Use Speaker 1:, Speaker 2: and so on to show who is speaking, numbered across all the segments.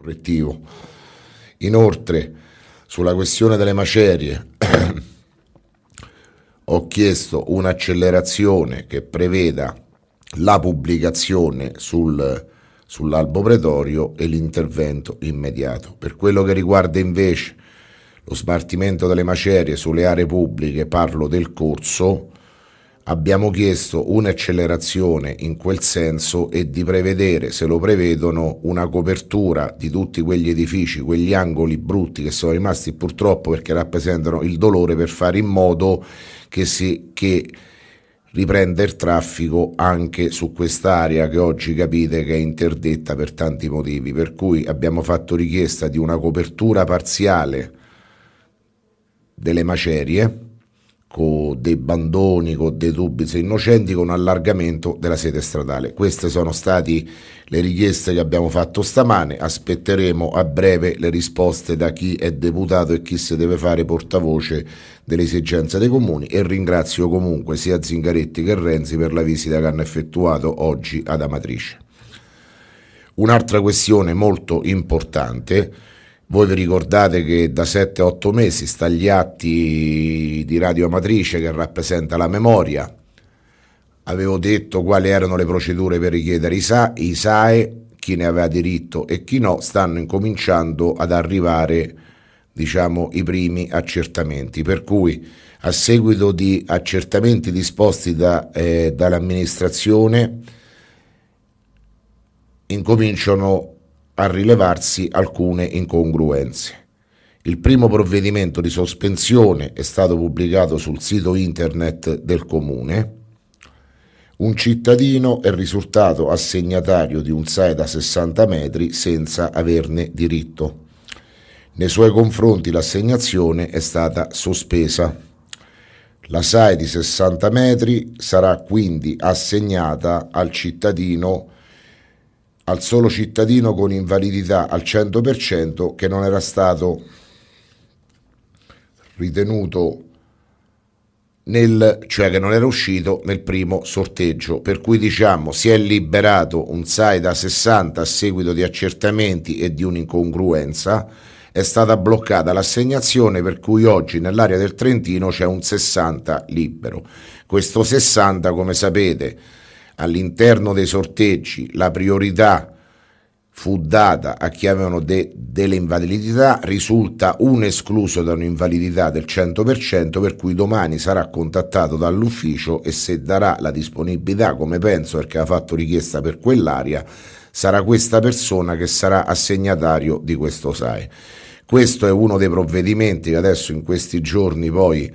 Speaker 1: correttivo. Inoltre, sulla questione delle macerie ho chiesto un'accelerazione che preveda la pubblicazione sull'albo pretorio e l'intervento immediato. Per quello che riguarda invece lo smaltimento delle macerie sulle aree pubbliche, parlo del corso, abbiamo chiesto un'accelerazione in quel senso e di prevedere, se lo prevedono, una copertura di tutti quegli edifici, quegli angoli brutti che sono rimasti purtroppo perché rappresentano il dolore, per fare in modo che riprenda il traffico anche su quest'area che oggi capite che è interdetta per tanti motivi, per cui abbiamo fatto richiesta di una copertura parziale delle macerie con dei bandoni, con dei tubi innocenti, con allargamento della sede stradale. Queste sono state le richieste che abbiamo fatto stamane. Aspetteremo a breve le risposte da chi è deputato e chi si deve fare portavoce delle esigenze dei comuni, e ringrazio comunque sia Zingaretti che Renzi per la visita che hanno effettuato oggi ad Amatrice. Un'altra questione molto importante: voi vi ricordate che da 7-8 mesi sta agli atti di Radio Amatrice, che rappresenta la memoria. Avevo detto quali erano le procedure per richiedere i SAE, chi ne aveva diritto e chi no. Stanno incominciando ad arrivare, i primi accertamenti, per cui a seguito di accertamenti disposti dall'amministrazione incominciano a rilevarsi alcune incongruenze. Il primo provvedimento di sospensione è stato pubblicato sul sito internet del comune. Un cittadino è risultato assegnatario di un SAE da 60 metri senza averne diritto. Nei suoi confronti l'assegnazione è stata sospesa. La SAE di 60 metri sarà quindi assegnata al solo cittadino con invalidità al 100% che non era stato ritenuto cioè che non era uscito nel primo sorteggio, per cui si è liberato un SAE da 60 a seguito di accertamenti e di un'incongruenza. È stata bloccata l'assegnazione, per cui oggi nell'area del Trentino c'è un 60 libero. Questo 60, come sapete, all'interno dei sorteggi la priorità fu data a chi avevano delle invalidità, risulta un escluso da un'invalidità del 100%, per cui domani sarà contattato dall'ufficio e se darà la disponibilità, come penso perché ha fatto richiesta per quell'area, sarà questa persona che sarà assegnatario di questo SAE. Questo è uno dei provvedimenti che adesso in questi giorni poi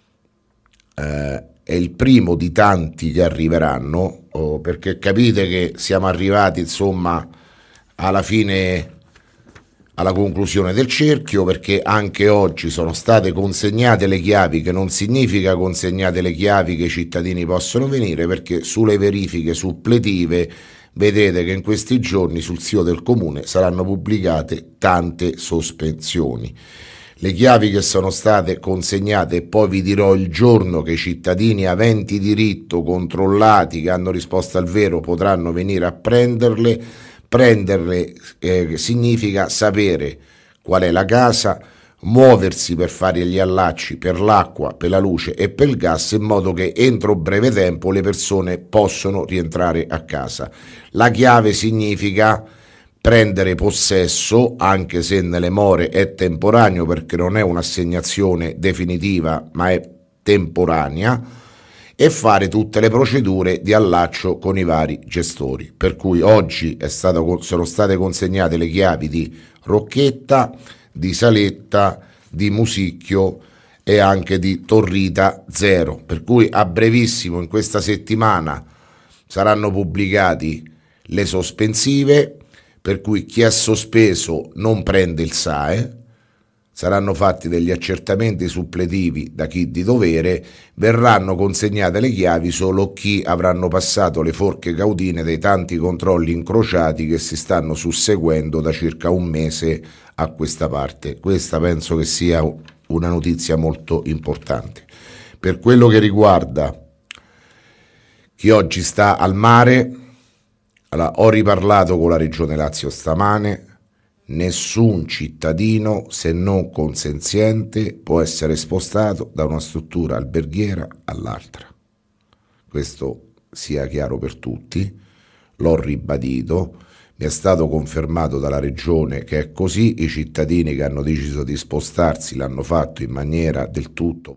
Speaker 1: è il primo di tanti che arriveranno, perché capite che siamo arrivati alla fine, alla conclusione del cerchio, perché anche oggi sono state consegnate le chiavi, che non significa consegnate le chiavi che i cittadini possono venire, perché sulle verifiche suppletive vedete che in questi giorni sul sito del comune saranno pubblicate tante sospensioni. Le chiavi che sono state consegnate, e poi vi dirò il giorno che i cittadini aventi diritto, controllati, che hanno risposto al vero, potranno venire a prenderle. Prenderle significa sapere qual è la casa, muoversi per fare gli allacci per l'acqua, per la luce e per il gas, in modo che entro breve tempo le persone possono rientrare a casa. La chiave significa prendere possesso, anche se nelle more è temporaneo, perché non è un'assegnazione definitiva ma è temporanea, e fare tutte le procedure di allaccio con i vari gestori. Per cui oggi sono state consegnate le chiavi di Rocchetta, di Saletta, di Musicchio e anche di Torrita Zero, per cui a brevissimo, in questa settimana, saranno pubblicati le sospensive, per cui chi è sospeso non prende il SAE, saranno fatti degli accertamenti suppletivi da chi di dovere, verranno consegnate le chiavi solo chi avranno passato le forche caudine dei tanti controlli incrociati che si stanno susseguendo da circa un mese a questa parte. Questa penso che sia una notizia molto importante. Per quello che riguarda chi oggi sta al mare, ho riparlato con la Regione Lazio stamane. nessun cittadino, se non consenziente, può essere spostato da una struttura alberghiera all'altra. Questo sia chiaro per tutti, l'ho ribadito, mi è stato confermato dalla regione che è così, i cittadini che hanno deciso di spostarsi l'hanno fatto in maniera del tutto